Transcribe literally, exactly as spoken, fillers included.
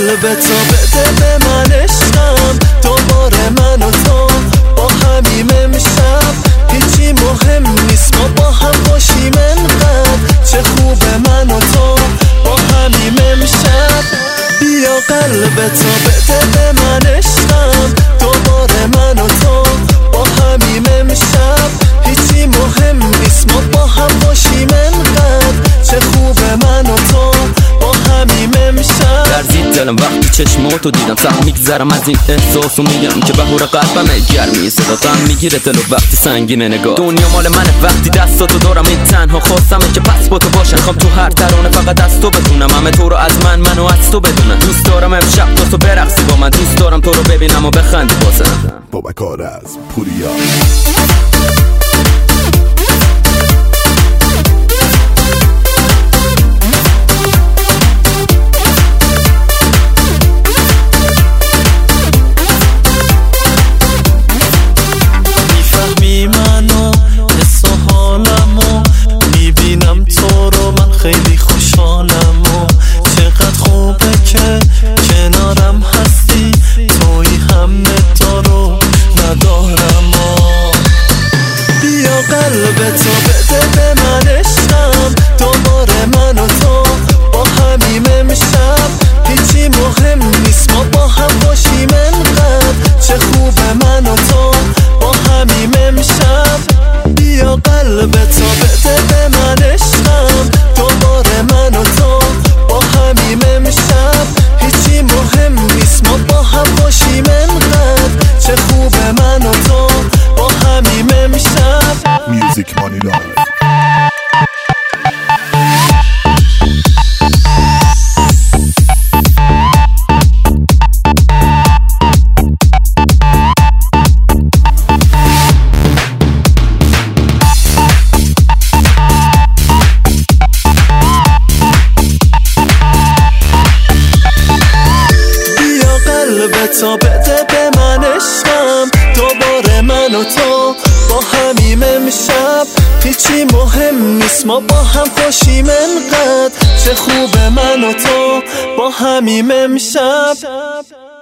قلبتو بده به من عشقم، دوباره من و تو با همیم امشب. هیچی مهم نیست ما با هم باشیم انقدر، چه خوبه من و تو با همیم امشب. بیا قلبتو بده به من عشقم، دوباره من و تو با همیم امشب. هیچی مهم نیست ما با هم باشیم انقدر، چه خوبه من و تو با همیم امشب. درزید دلم وقتی چشماتو دیدم، سخت میگذرم از این احساس و میگم که بهور قلبمه گرمی صداتم میگیره دلو وقتی سنگینه نگاه. دنیا مال منه وقتی دستاتو دارم، این تنها خواستمه که پس با تو باشم. خوام تو هر ترانه فقط از تو بدونم، همه تو رو از من منو از تو بدونم. دوست دارم امشب تو تو برقصی با من، دوست دارم تو رو ببینم و بخندی بازم. بابکار از پوریا. خیلی خوشحالم و چقدر خوبه که کنارم هستی، توی همه تا رو ندارم و بیا قلبتو بده به من عشقم، دوباره من و تو با همیم امشب. هیچی مهم نیست ما با هم باشیم انقدر، چه خوبه من و تو با همیم امشب. بیا قلبتو بده به من عشقم، دوباره من و تو با همیم امشب. هیچی مهم نیست ما با هم باشیم انقدر، چه خوبه من و تو با همیم امشب. میوزیک مانی لایف. قلبتو بده به من عشقم، دوباره من و تو با همیم امشب. هیچی مهم نیست ما با هم خوشیم انقدر، چه خوبه من و تو با همیم امشب.